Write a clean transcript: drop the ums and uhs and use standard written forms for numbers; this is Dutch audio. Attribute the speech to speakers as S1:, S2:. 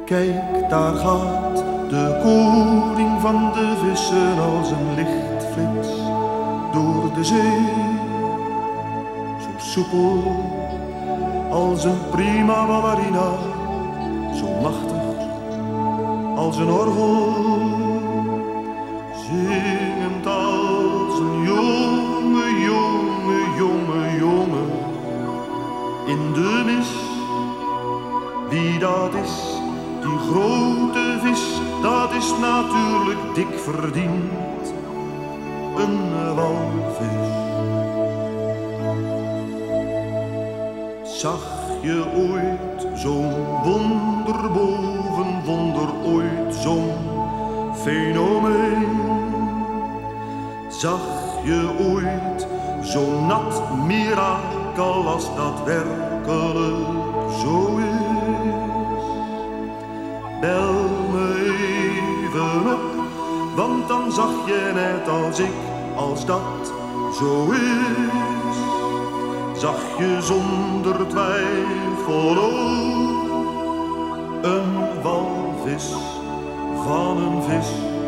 S1: Kijk, daar gaat de koning van de vissen als een lichtflits door de zee. Zo soepel als een prima ballerina, zo machtig als een orgel, zingend als een jonge, jonge, jonge, jongen in de mis. Wie dat is, die grote vis, dat is natuurlijk dik verdiend, een walvis. Zag je ooit zo'n wonder boven wonder, ooit zo'n fenomeen? Zag je ooit zo'n nat mirakel als dat werkelijk zo is? Bel me even op, want dan zag je net als ik, als dat zo is, zag je zonder twijfel ook een walvis van een vis.